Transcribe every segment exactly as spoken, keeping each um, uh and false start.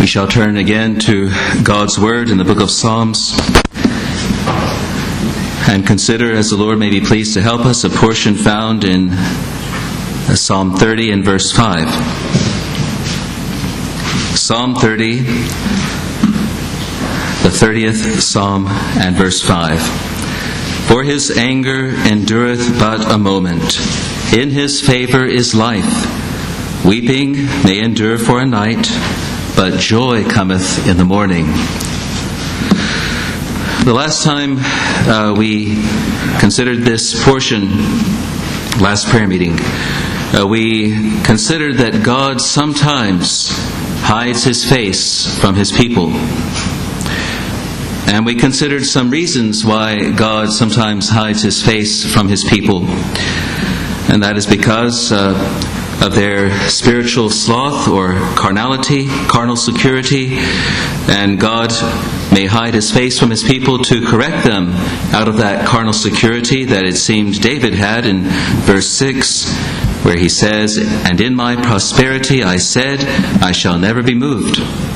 We shall turn again to God's Word in the book of Psalms and consider, as the Lord may be pleased to help us, a portion found in Psalm thirty and verse five. Psalm thirty, the thirtieth Psalm and verse five. For his anger endureth but a moment. In his favor is life. Weeping may endure for a night, but joy cometh in the morning. The last time uh, we considered this portion, last prayer meeting, uh, we considered that God sometimes hides his face from his people. And we considered some reasons why God sometimes hides his face from his people. And that is because uh, of their spiritual sloth or carnality, carnal security, and God may hide his face from his people to correct them out of that carnal security that it seemed David had in verse six, where he says, "And in my prosperity I said, I shall never be moved."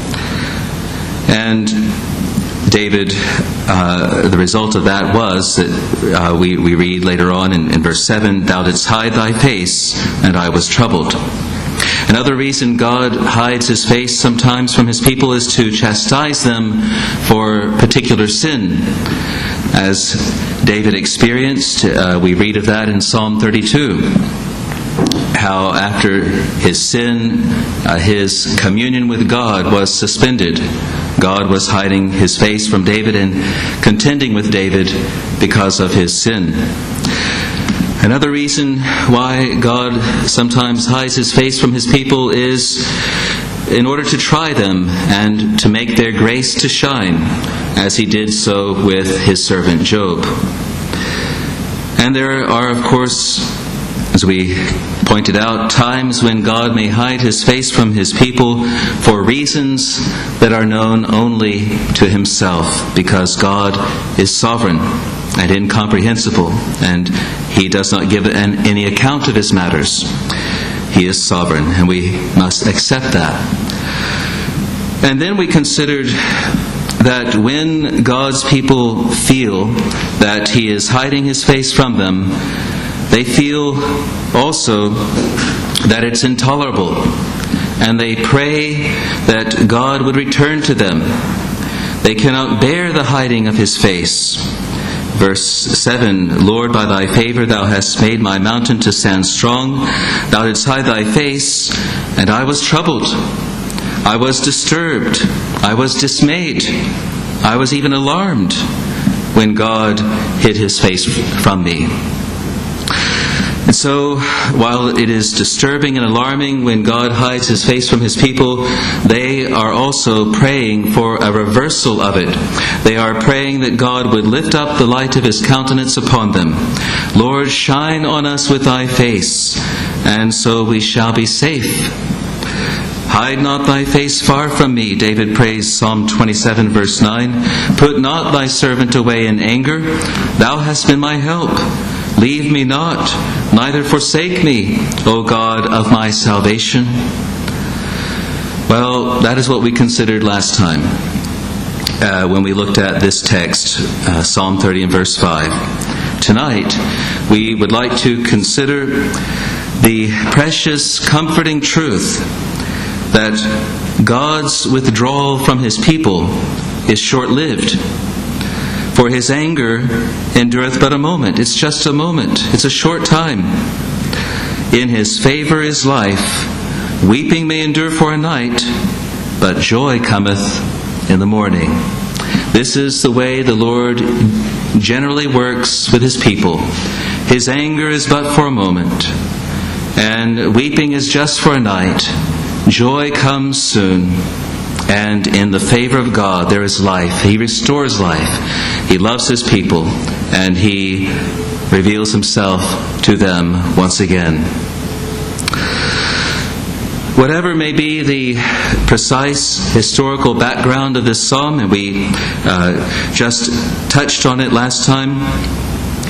And David, uh, the result of that was that uh, we, we read later on in, in verse seven, "Thou didst hide thy face, and I was troubled." Another reason God hides his face sometimes from his people is to chastise them for particular sin. As David experienced, uh, we read of that in Psalm thirty-two. How after his sin, uh, his communion with God was suspended. God was hiding his face from David and contending with David because of his sin. Another reason why God sometimes hides his face from his people is in order to try them and to make their grace to shine, as he did so with his servant Job. And there are, of course, as we pointed out, times when God may hide his face from his people for reasons that are known only to himself, because God is sovereign and incomprehensible, and he does not give an, any account of his matters. He is sovereign, and we must accept that. And then we considered that when God's people feel that he is hiding his face from them, they feel also that it's intolerable, and they pray that God would return to them. They cannot bear the hiding of his face. Verse seven, "Lord, by thy favor thou hast made my mountain to stand strong. Thou didst hide thy face, and I was troubled. I was disturbed. I was dismayed. I was even alarmed when God hid his face from me." And so, while it is disturbing and alarming when God hides his face from his people, they are also praying for a reversal of it. They are praying that God would lift up the light of his countenance upon them. "Lord, shine on us with thy face, and so we shall be safe. Hide not thy face far from me," David prays Psalm twenty-seven verse nine. "Put not thy servant away in anger. Thou hast been my help. Leave me not, neither forsake me, O God of my salvation." Well, that is what we considered last time uh, when we looked at this text, uh, Psalm thirty and verse five. Tonight, we would like to consider the precious, comforting truth that God's withdrawal from his people is short-lived. For his anger endureth but a moment. It's just a moment. It's a short time. In his favor is life. Weeping may endure for a night, but joy cometh in the morning. This is the way the Lord generally works with his people. His anger is but for a moment, and weeping is just for a night. Joy comes soon. And in the favor of God there is life. He restores life. He loves his people, and he reveals himself to them once again. Whatever may be the precise historical background of this psalm, and we uh, just touched on it last time,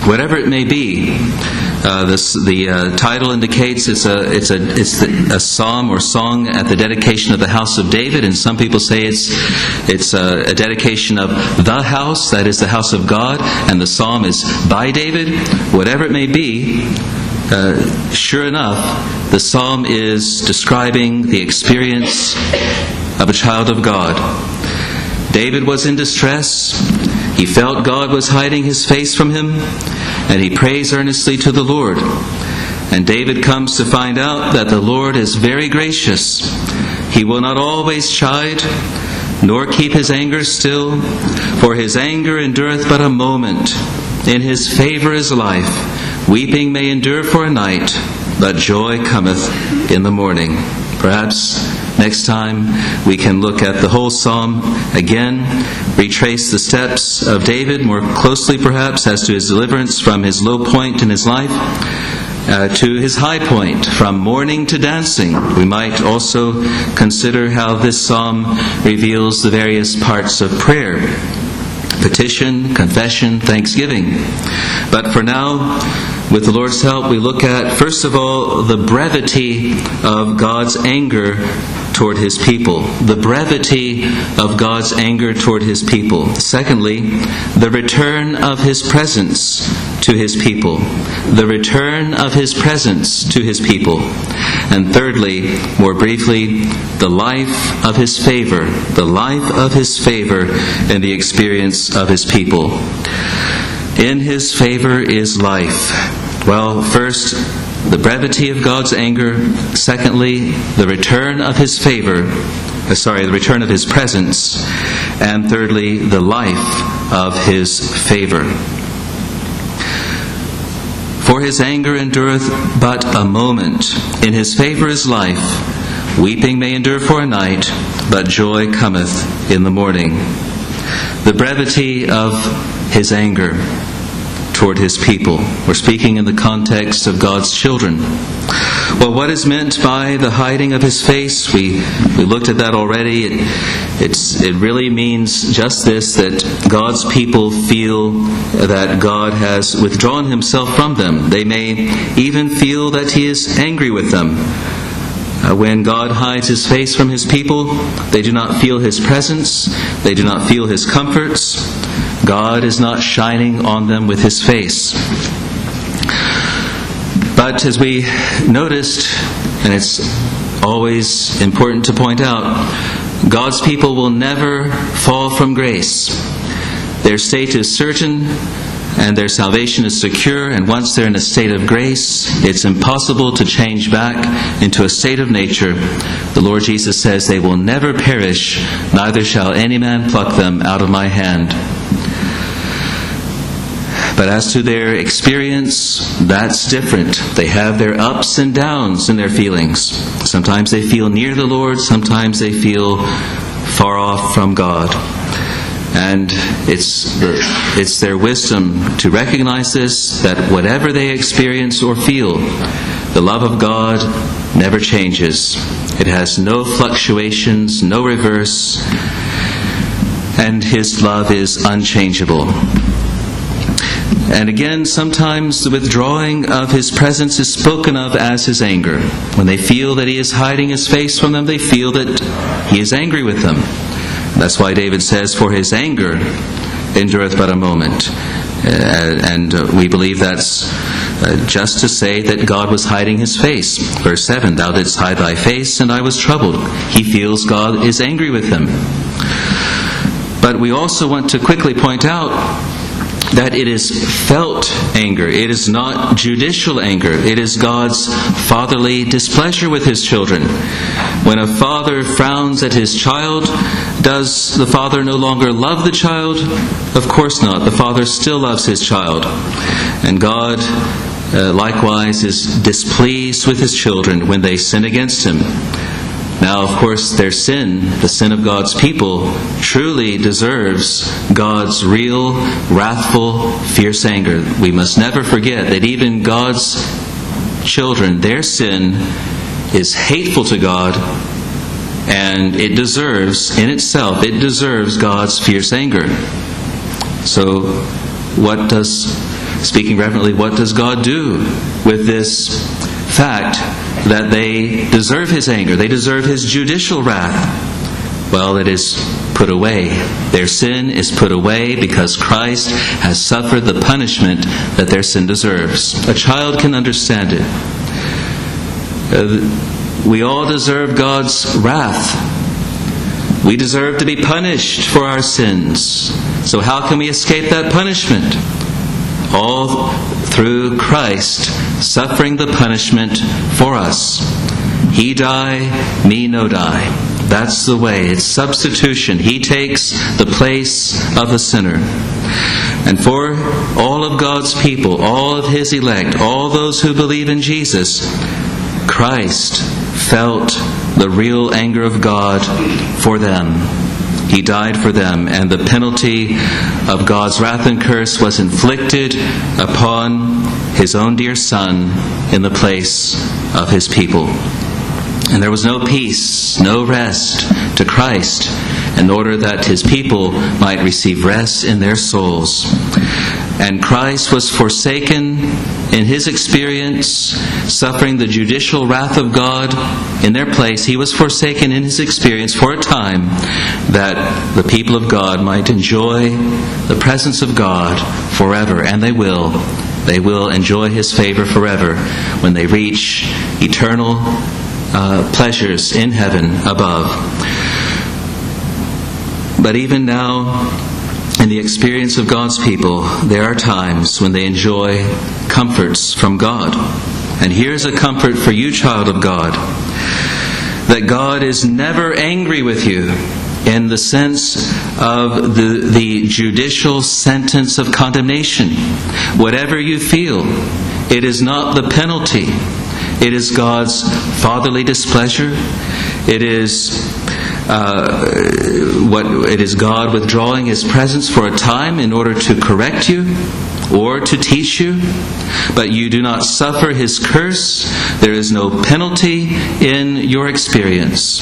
whatever it may be. Uh, this, the uh, title indicates it's a it's a it's the, a psalm or song at the dedication of the house of David, and some people say it's it's a, a dedication of the house, that is the house of God, and the psalm is by David. Whatever it may be, uh, sure enough, the psalm is describing the experience of a child of God. David was in distress. He felt God was hiding his face from him, and he prays earnestly to the Lord. And David comes to find out that the Lord is very gracious. He will not always chide, nor keep his anger still, for his anger endureth but a moment. In his favor is life. Weeping may endure for a night, but joy cometh in the morning. Perhaps next time we can look at the whole psalm again, retrace the steps of David more closely perhaps as to his deliverance from his low point in his life uh, to his high point, from mourning to dancing. We might also consider how this psalm reveals the various parts of prayer: petition, confession, thanksgiving. But for now, with the Lord's help, we look at, first of all, the brevity of God's anger toward his people. The brevity of God's anger toward his people. Secondly, the return of his presence to his people. The return of his presence to his people. And thirdly, more briefly, the life of his favor. The life of his favor and the experience of his people. In his favor is life. Well, first, the brevity of God's anger. Secondly, the return of his favor. Uh, sorry, the return of his presence. And thirdly, the life of his favor. For his anger endureth but a moment. In his favor is life. Weeping may endure for a night, but joy cometh in the morning. The brevity of his anger toward his people. We're speaking in the context of God's children. Well, what is meant by the hiding of his face? We we looked at that already. It, it's, it really means just this, that God's people feel that God has withdrawn himself from them. They may even feel that he is angry with them. Uh, when God hides his face from his people, they do not feel his presence. They do not feel his comforts. God is not shining on them with his face. But as we noticed, and it's always important to point out, God's people will never fall from grace. Their state is certain, and their salvation is secure, and once they're in a state of grace, it's impossible to change back into a state of nature. The Lord Jesus says, they will never perish, neither shall any man pluck them out of my hand. But as to their experience, that's different. They have their ups and downs in their feelings. Sometimes they feel near the Lord, sometimes they feel far off from God. And it's the, it's their wisdom to recognize this, that whatever they experience or feel, the love of God never changes. It has no fluctuations, no reverse, and his love is unchangeable. And again, sometimes the withdrawing of his presence is spoken of as his anger. When they feel that he is hiding his face from them, they feel that he is angry with them. That's why David says, for his anger endureth but a moment. Uh, and uh, we believe that's uh, just to say that God was hiding his face. Verse seven, thou didst hide thy face, and I was troubled. He feels God is angry with him. But we also want to quickly point out that it is felt anger. It is not judicial anger. It is God's fatherly displeasure with his children. When a father frowns at his child, does the father no longer love the child? Of course not. The father still loves his child. And God, uh, likewise, is displeased with his children when they sin against him. Now, of course, their sin, the sin of God's people, truly deserves God's real, wrathful, fierce anger. We must never forget that even God's children, their sin is hateful to God, and it deserves, in itself, it deserves God's fierce anger. So, what does speaking reverently, what does God do with this fact that they deserve His anger? They deserve His judicial wrath. Well, it is put away. Their sin is put away because Christ has suffered the punishment that their sin deserves. A child can understand it. Uh, we all deserve God's wrath. We deserve to be punished for our sins. So how can we escape that punishment? All through Christ suffering the punishment for us. He die, me no die. That's the way. It's substitution. He takes the place of the sinner. And for all of God's people, all of His elect, all those who believe in Jesus, Christ felt the real anger of God for them. He died for them, and the penalty of God's wrath and curse was inflicted upon His own dear Son in the place of His people. And there was no peace, no rest to Christ, in order that His people might receive rest in their souls. And Christ was forsaken in His experience, suffering the judicial wrath of God in their place. He was forsaken in His experience for a time, that the people of God might enjoy the presence of God forever. And they will. They will enjoy His favor forever when they reach eternal uh, pleasures in heaven above. But even now, in the experience of God's people, there are times when they enjoy comforts from God. And here's a comfort for you, child of God, that God is never angry with you in the sense of the, the judicial sentence of condemnation. Whatever you feel, it is not the penalty. It is God's fatherly displeasure. It is uh, what it is God withdrawing His presence for a time in order to correct you or to teach you. But you do not suffer His curse. There is no penalty in your experience.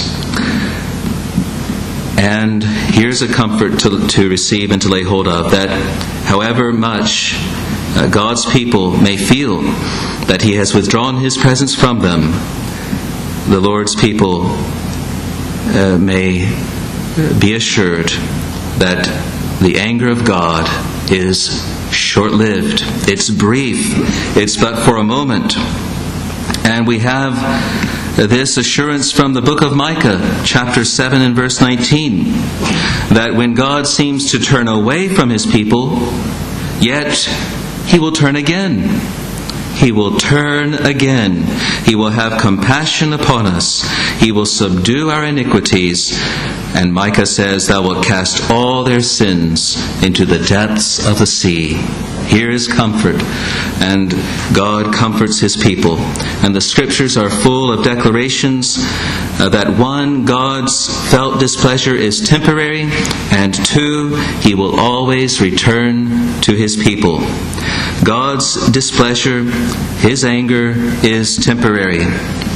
And here's a comfort to, to receive and to lay hold of, that however much uh, God's people may feel that He has withdrawn His presence from them, the Lord's people uh, may be assured that the anger of God is short-lived. It's brief. It's but for a moment. And we have this assurance from the book of Micah, chapter seven and verse nineteen, that when God seems to turn away from His people, yet He will turn again. He will turn again. He will have compassion upon us. He will subdue our iniquities. And Micah says, "Thou wilt cast all their sins into the depths of the sea." Here is comfort, and God comforts His people. And the Scriptures are full of declarations uh, that one, God's felt displeasure is temporary, and two, He will always return to His people. God's displeasure, His anger, is temporary.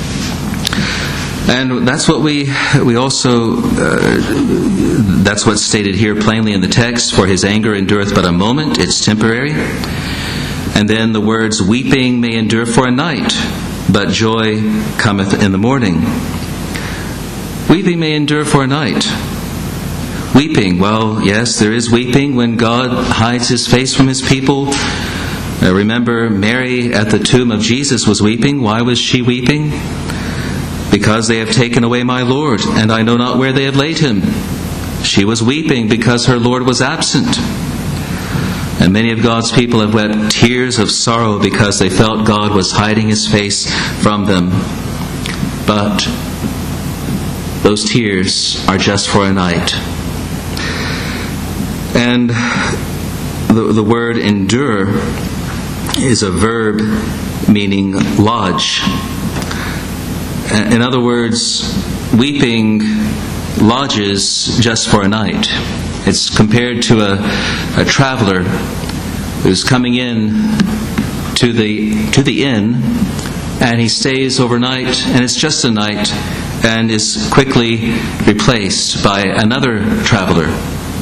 And that's what we we also, uh, that's what's stated here plainly in the text. For His anger endureth but a moment, it's temporary. And then the words, weeping may endure for a night, but joy cometh in the morning. Weeping may endure for a night. Weeping, well, yes, there is weeping when God hides His face from His people. Uh, remember, Mary at the tomb of Jesus was weeping. Why was she weeping? Because they have taken away my Lord, and I know not where they have laid Him. She was weeping because her Lord was absent. And many of God's people have wept tears of sorrow because they felt God was hiding His face from them. But those tears are just for a night. And the, the word endure is a verb meaning lodge. In other words, weeping lodges just for a night. It's compared to a, a traveler who's coming in to the to the inn, and he stays overnight, and it's just a night, and is quickly replaced by another traveler.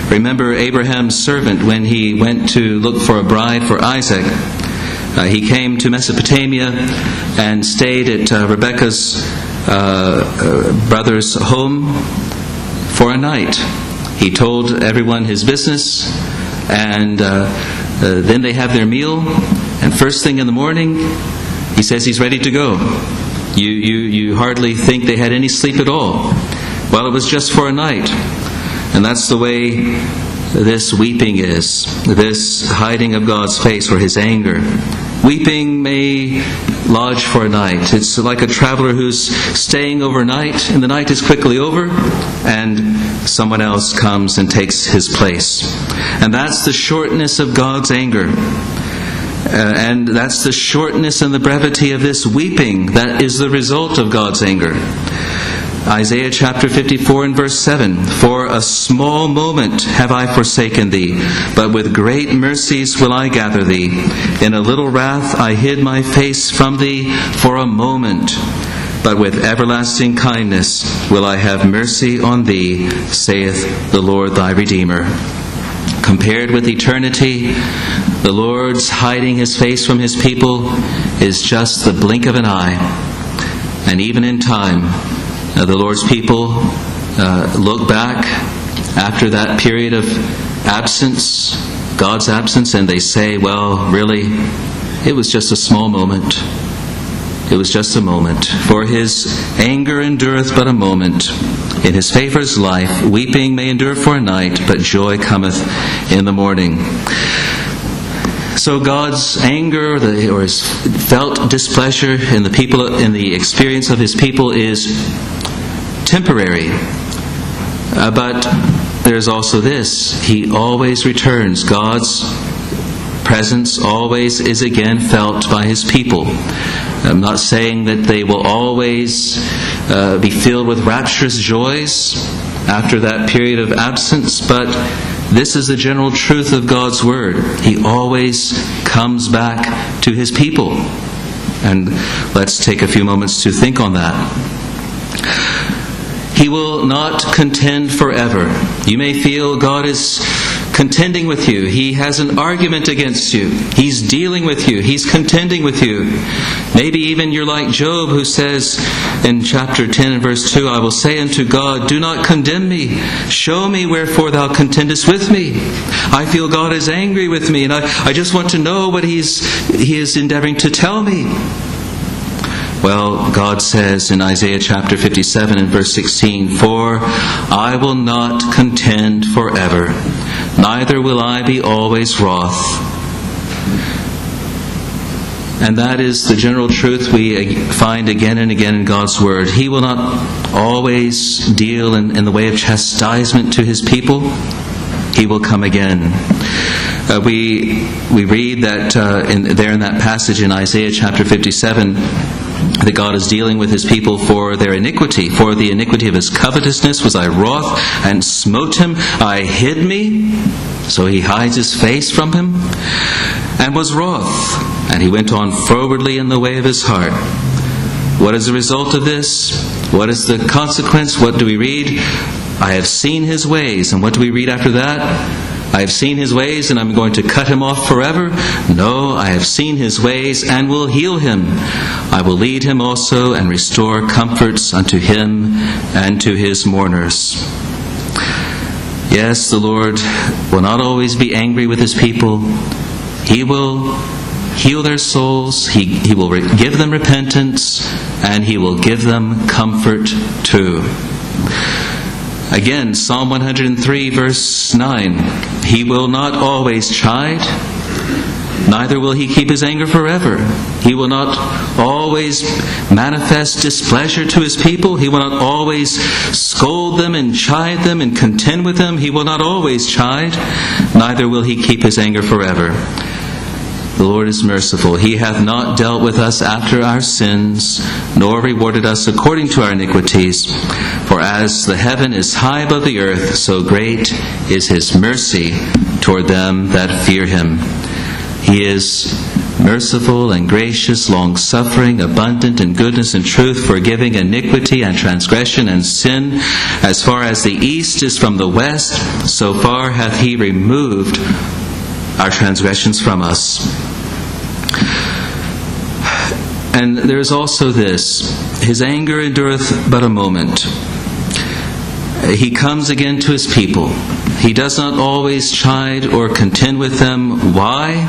Remember Abraham's servant when he went to look for a bride for Isaac. Uh, he came to Mesopotamia and stayed at uh, Rebekah's uh, uh, brother's home for a night. He told everyone his business, and uh, uh, then they have their meal, and first thing in the morning, he says he's ready to go. You, you, you hardly think they had any sleep at all. Well, it was just for a night. And that's the way this weeping is, this hiding of God's face or His anger. Weeping may lodge for a night. It's like a traveler who's staying overnight, and the night is quickly over, and someone else comes and takes his place. And that's the shortness of God's anger. Uh, and that's the shortness and the brevity of this weeping that is the result of God's anger. Isaiah chapter fifty-four and verse seven, "For a small moment have I forsaken thee, but with great mercies will I gather thee. In a little wrath I hid my face from thee for a moment, but with everlasting kindness will I have mercy on thee, saith the Lord thy Redeemer." Compared with eternity, the Lord's hiding His face from His people is just the blink of an eye. And even in time, Uh, the Lord's people uh, look back after that period of absence, God's absence, and they say, well, really, it was just a small moment. It was just a moment. For His anger endureth but a moment. In His favour's life, weeping may endure for a night, but joy cometh in the morning. So God's anger, the, or His felt displeasure in the people, in the experience of His people, is temporary. Uh, but there's also this: He always returns. God's presence always is again felt by His people. I'm not saying that they will always uh, be filled with rapturous joys after that period of absence, but this is the general truth of God's Word. He always comes back to His people. And let's take a few moments to think on that. He will not contend forever. You may feel God is contending with you. He has an argument against you. He's dealing with you. He's contending with you. Maybe even you're like Job, who says in chapter ten and verse two, "I will say unto God, do not condemn me. Show me wherefore thou contendest with me. I feel God is angry with me, and I, I just want to know what he's, He is endeavoring to tell me." Well, God says in Isaiah chapter fifty-seven and verse sixteen, "For I will not contend forever, neither will I be always wroth." And that is the general truth we find again and again in God's Word. He will not always deal in, in the way of chastisement to His people. He will come again. Uh, we we read that uh, in, there in that passage in Isaiah chapter fifty-seven, that God is dealing with His people for their iniquity. "For the iniquity of his covetousness was I wroth, and smote him. I hid me." So He hides His face from him. "And was wroth, and he went on frowardly in the way of his heart." What is the result of this? What is the consequence? What do we read? "I have seen his ways." And what do we read after that? "I have seen his ways, and I'm going to cut him off forever. No, I have seen his ways, and will heal him. I will lead him also, and restore comforts unto him and to his mourners." Yes, the Lord will not always be angry with His people. He will heal their souls. He, he will re- give them repentance, and He will give them comfort too. Again, Psalm one hundred three verse nine, "He will not always chide, neither will He keep His anger forever." He will not always manifest displeasure to His people. He will not always scold them and chide them and contend with them. He will not always chide, neither will He keep His anger forever. The Lord is merciful. He hath not dealt with us after our sins, nor rewarded us according to our iniquities. For as the heaven is high above the earth, so great is His mercy toward them that fear Him. He is merciful and gracious, long-suffering, abundant in goodness and truth, forgiving iniquity and transgression and sin. As far as the east is from the west, so far hath he removed our transgressions from us. And there is also this: his anger endureth but a moment. He comes again to his people. He does not always chide or contend with them. Why?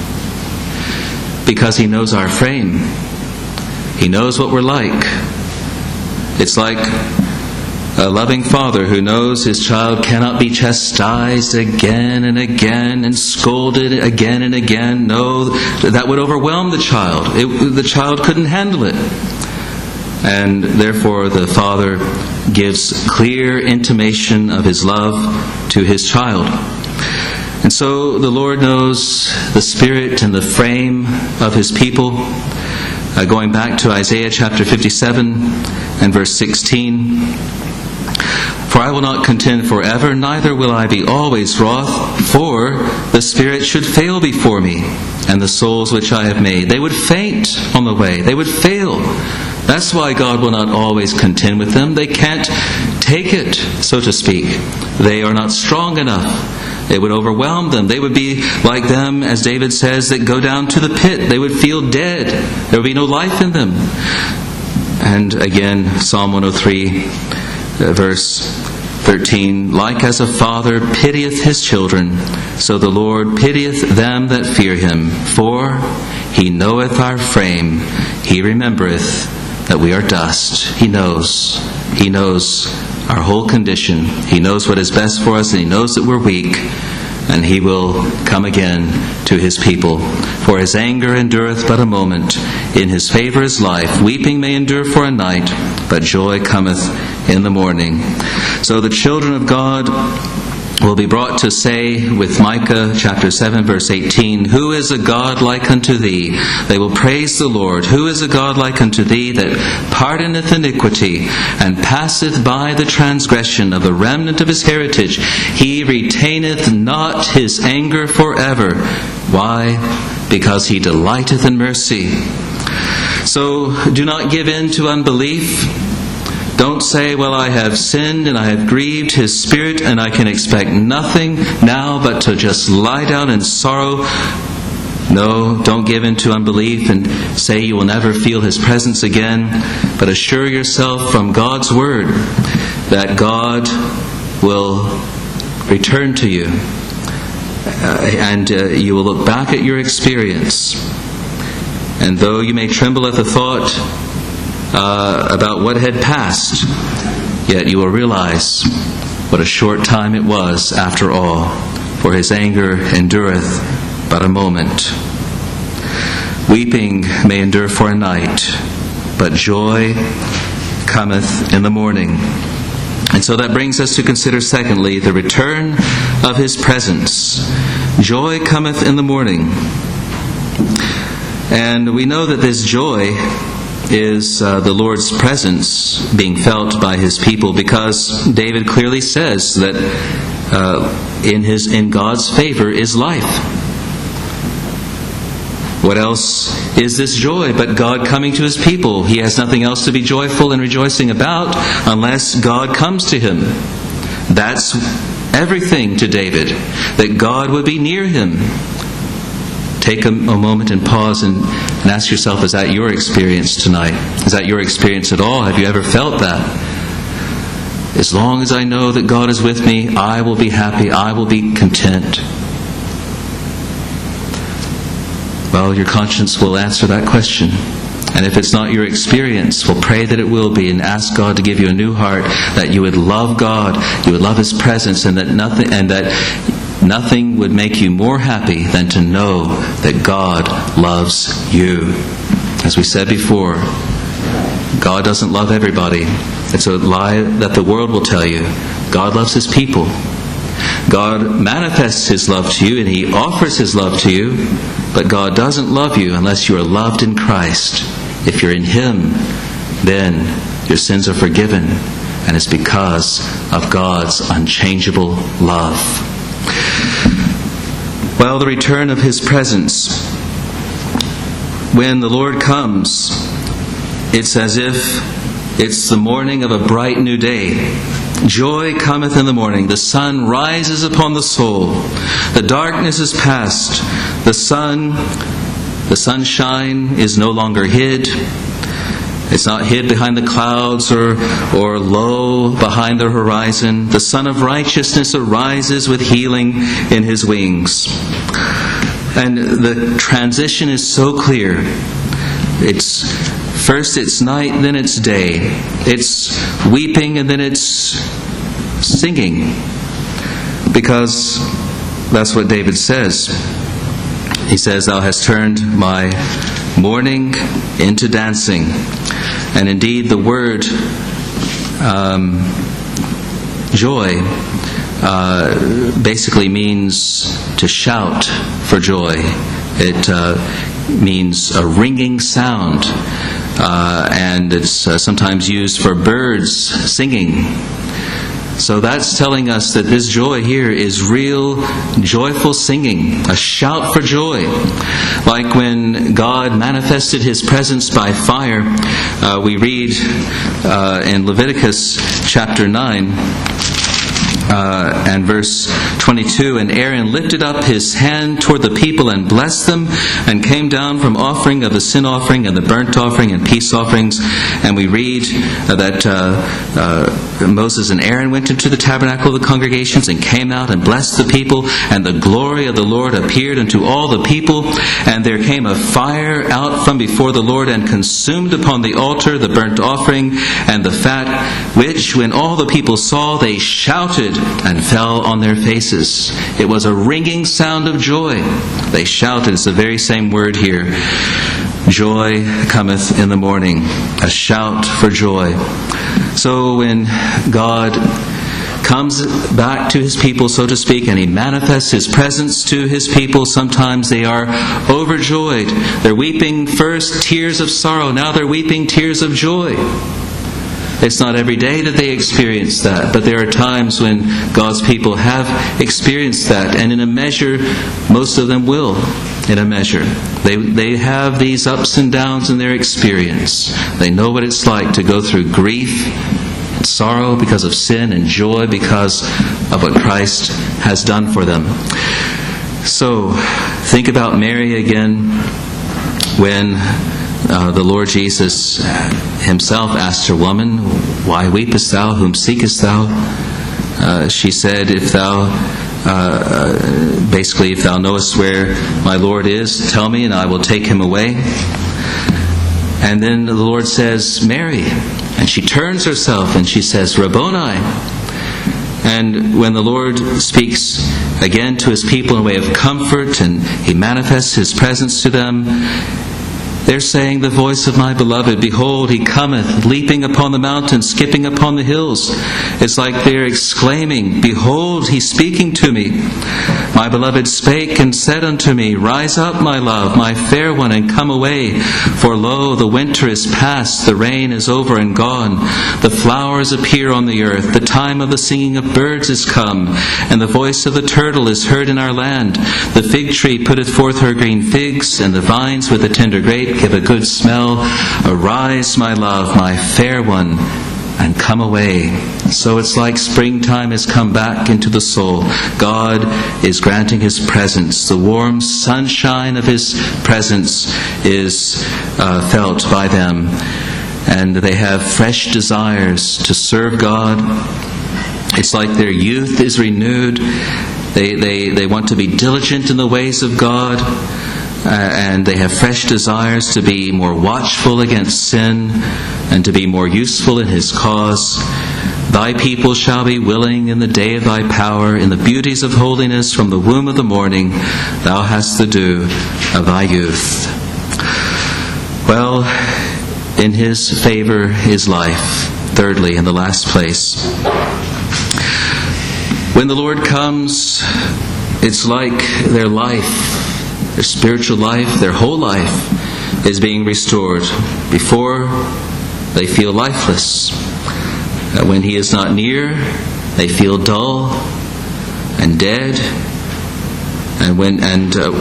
Because he knows our frame. He knows what we're like. It's like a loving father who knows his child cannot be chastised again and again and scolded again and again. No, that would overwhelm the child. It, the child couldn't handle it. And therefore the father gives clear intimation of his love to his child. And so the Lord knows the spirit and the frame of his people. Uh, going back to Isaiah chapter fifty-seven and verse sixteen. For I will not contend forever, neither will I be always wroth, for the spirit should fail before me, and the souls which I have made, they would faint on the way, they would fail. That's why God will not always contend with them. They can't take it, so to speak. They are not strong enough. It would overwhelm them. They would be like them, as David says, that go down to the pit. They would feel dead. There would be no life in them. And again, Psalm one oh three, verse thirteen, like as a father pitieth his children, so the Lord pitieth them that fear him. For he knoweth our frame. He remembereth that we are dust. He knows. He knows our whole condition. He knows what is best for us, and he knows that we're weak. And he will come again to his people. For his anger endureth but a moment. In his favor is life. Weeping may endure for a night, but joy cometh in the morning. So the children of God will be brought to say with Micah chapter seven verse eighteen, Who is a God like unto thee? They will praise the Lord. Who is a God like unto thee, that pardoneth iniquity, and passeth by the transgression of the remnant of his heritage? He retaineth not his anger forever. Why? Because he delighteth in mercy. So do not give in to unbelief. Don't say, well, I have sinned and I have grieved his spirit and I can expect nothing now but to just lie down in sorrow. No, don't give in to unbelief and say you will never feel his presence again. But assure yourself from God's word that God will return to you. Uh, and uh, you will look back at your experience. And though you may tremble at the thought Uh, about what had passed, yet you will realize what a short time it was after all, for his anger endureth but a moment. Weeping may endure for a night, but joy cometh in the morning. And so that brings us to consider, secondly, the return of his presence. Joy cometh in the morning. And we know that this joy is uh, the Lord's presence being felt by his people, because David clearly says that uh, in his in God's favor is life. What else is this joy but God coming to his people? He has nothing else to be joyful and rejoicing about unless God comes to him. That's everything to David, that God would be near him. Take a, a moment and pause and, and ask yourself, is that your experience tonight? Is that your experience at all? Have you ever felt that? As long as I know that God is with me, I will be happy, I will be content. Well, your conscience will answer that question. And if it's not your experience, we'll pray that it will be, and ask God to give you a new heart, that you would love God, you would love his presence, and that nothing and that Nothing would make you more happy than to know that God loves you. As we said before, God doesn't love everybody. It's a lie that the world will tell you. God loves his people. God manifests his love to you and he offers his love to you, but God doesn't love you unless you are loved in Christ. If you're in him, then your sins are forgiven, and it's because of God's unchangeable love. Well, the return of his presence. when the Lord comes, it's as if it's the morning of a bright new day. Joy cometh in the morning. The sun rises upon the soul. The darkness is past. The sun, the sunshine is no longer hid. It's not hid behind the clouds or, or low behind the horizon. The Son of Righteousness arises with healing in his wings. And the transition is so clear. It's first it's night, then it's day. It's weeping and then it's singing. Because that's what David says. He says, "Thou hast turned my mourning into dancing." And indeed, the word um, joy uh, basically means to shout for joy. It uh, means a ringing sound, uh, and it's uh, sometimes used for birds singing. So that's telling us that this joy here is real joyful singing, a shout for joy. Like when God manifested his presence by fire, uh, we read uh, in Leviticus chapter nine uh, and verse twenty-two, "And Aaron lifted up his hand toward the people and blessed them, and came down from offering of the sin offering and the burnt offering and peace offerings." And we read uh, that uh, uh, Moses and Aaron went into the tabernacle of the congregations and came out and blessed the people, and the glory of the Lord appeared unto all the people, and there came a fire out from before the Lord and consumed upon the altar the burnt offering and the fat, which when all the people saw, they shouted and fell on their faces. It was a ringing sound of joy. They shouted. It's the very same word here. Joy cometh in the morning. A shout for joy. So when God comes back to his people, so to speak, and he manifests his presence to his people, sometimes they are overjoyed. They're weeping first tears of sorrow. Now they're weeping tears of joy. It's not every day that they experience that, but there are times when God's people have experienced that, and in a measure, most of them will, in a measure. They they have these ups and downs in their experience. They know what it's like to go through grief and sorrow because of sin, and joy because of what Christ has done for them. So, think about Mary again when Uh, the Lord Jesus himself asked her, "Woman, why weepest thou? Whom seekest thou?" Uh, she said, "If thou, uh, basically, if thou knowest where my Lord is, tell me and I will take him away." And then the Lord says, "Mary." And she turns herself and she says, "Rabboni." And when the Lord speaks again to his people in a way of comfort and he manifests his presence to them, they're saying, "The voice of my beloved, behold, he cometh, leaping upon the mountains, skipping upon the hills." It's like they're exclaiming, "Behold, he's speaking to me. My beloved spake and said unto me, Rise up, my love, my fair one, and come away. For lo, the winter is past, the rain is over and gone. The flowers appear on the earth. The time of the singing of birds is come, and the voice of the turtle is heard in our land. The fig tree putteth forth her green figs, and the vines with the tender grape give a good smell. Arise, my love, my fair one, and come away." So it's like springtime has come back into the soul. God is granting his presence. The warm sunshine of his presence is uh, felt by them. And they have fresh desires to serve God. It's like their youth is renewed. They, they, they want to be diligent in the ways of God. Uh, and they have fresh desires to be more watchful against sin and to be more useful in his cause. "Thy people shall be willing in the day of thy power, in the beauties of holiness from the womb of the morning. Thou hast the dew of thy youth." Well, in his favor is life. Thirdly, in the last place, when the Lord comes, it's like their life, their spiritual life, their whole life is being restored. Before, they feel lifeless. When he is not near, they feel dull and dead. And when and uh,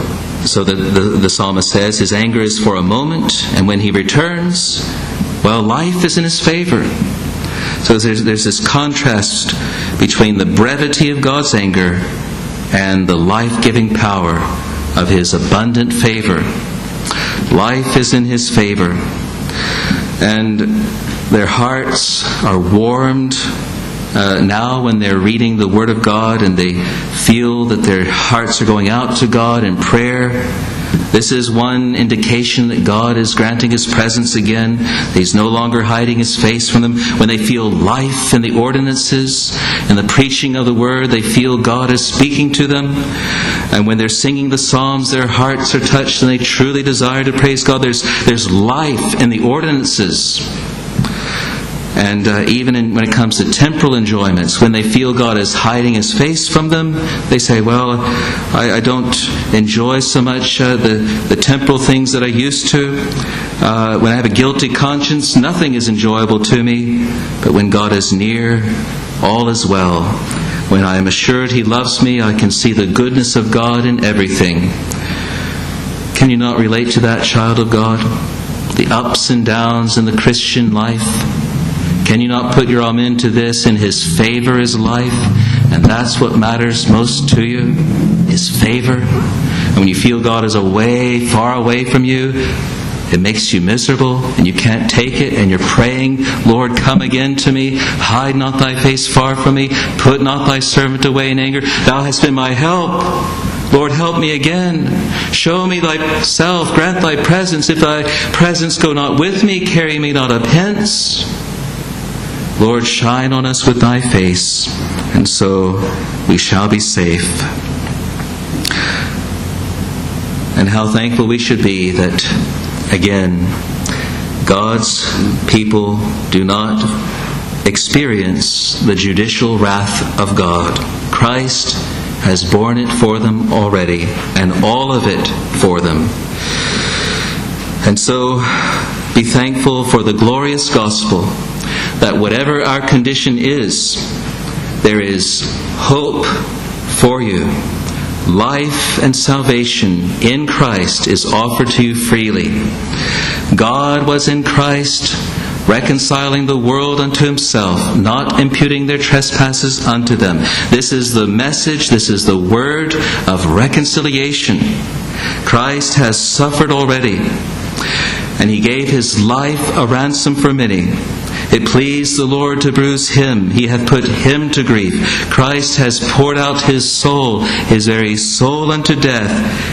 So the, the, the psalmist says his anger is for a moment, and when he returns, well, life is in his favor. So there's, there's this contrast between the brevity of God's anger and the life-giving power of his abundant favor. Life is in his favor. And their hearts are warmed uh, now when they're reading the Word of God and they feel that their hearts are going out to God in prayer. This is one indication that God is granting His presence again. He's no longer hiding His face from them. When they feel life in the ordinances and the preaching of the Word, they feel God is speaking to them. And when they're singing the Psalms, their hearts are touched and they truly desire to praise God. There's, there's life in the ordinances. And uh, even in, when it comes to temporal enjoyments, when they feel God is hiding His face from them, they say, well, I, I don't enjoy so much uh, the, the temporal things that I used to. Uh, when I have a guilty conscience, nothing is enjoyable to me. But when God is near, all is well. When I am assured He loves me, I can see the goodness of God in everything. Can you not relate to that, child of God? The ups and downs in the Christian life. Can you not put your amen to this? In His favor is life, and that's what matters most to you, His favor. And when you feel God is away, far away from you, it makes you miserable, and you can't take it, and you're praying, Lord, come again to me. Hide not thy face far from me. Put not thy servant away in anger. Thou hast been my help. Lord, help me again. Show me thyself. Grant thy presence. If thy presence go not with me, carry me not up hence. Lord, shine on us with thy face, and so we shall be safe. And how thankful we should be that, again, God's people do not experience the judicial wrath of God. Christ has borne it for them already, and all of it for them. And so, be thankful for the glorious gospel that whatever our condition is, there is hope for you. Life and salvation in Christ is offered to you freely. God was in Christ, reconciling the world unto Himself, not imputing their trespasses unto them. This is the message, this is the word of reconciliation. Christ has suffered already, and He gave His life a ransom for many. It pleased the Lord to bruise Him. He hath put Him to grief. Christ has poured out His soul, His very soul unto death.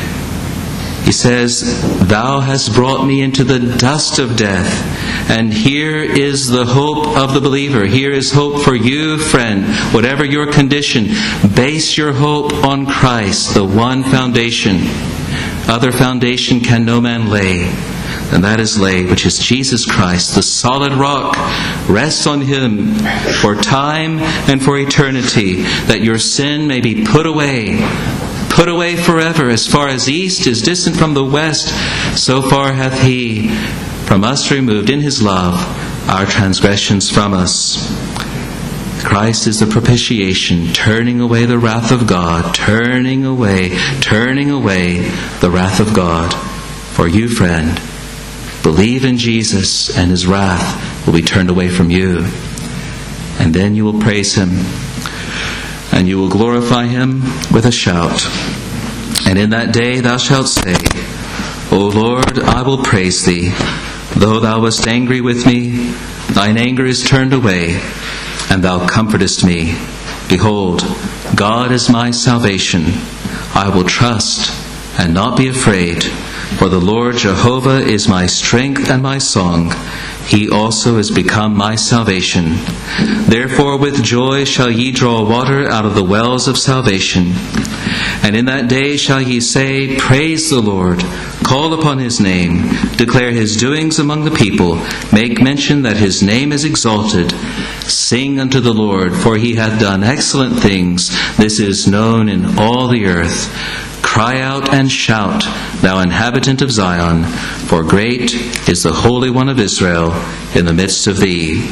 He says, Thou hast brought me into the dust of death. And here is the hope of the believer. Here is hope for you, friend. Whatever your condition, base your hope on Christ, the one foundation. Other foundation can no man lay. And that is laid, which is Jesus Christ, the solid rock. Rest on Him for time and for eternity, that your sin may be put away, put away forever. As far as the east is distant from the west, so far hath He from us removed in His love our transgressions from us. Christ is the propitiation, turning away the wrath of God, turning away, turning away the wrath of God. For you, friend, believe in Jesus, and His wrath will be turned away from you. And then you will praise Him, and you will glorify Him with a shout. And in that day thou shalt say, O Lord, I will praise Thee. Though Thou wast angry with me, Thine anger is turned away, and Thou comfortest me. Behold, God is my salvation. I will trust and not be afraid. For the Lord Jehovah is my strength and my song. He also is become my salvation. Therefore with joy shall ye draw water out of the wells of salvation. And in that day shall ye say, Praise the Lord. Call upon His name. Declare His doings among the people. Make mention that His name is exalted. Sing unto the Lord, for He hath done excellent things. This is known in all the earth. Cry out and shout, thou inhabitant of Zion, for great is the Holy One of Israel in the midst of thee.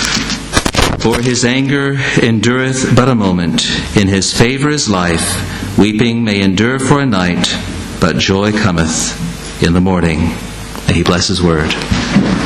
For His anger endureth but a moment, in His favour is life. Weeping may endure for a night, but joy cometh in the morning. May he bless his word.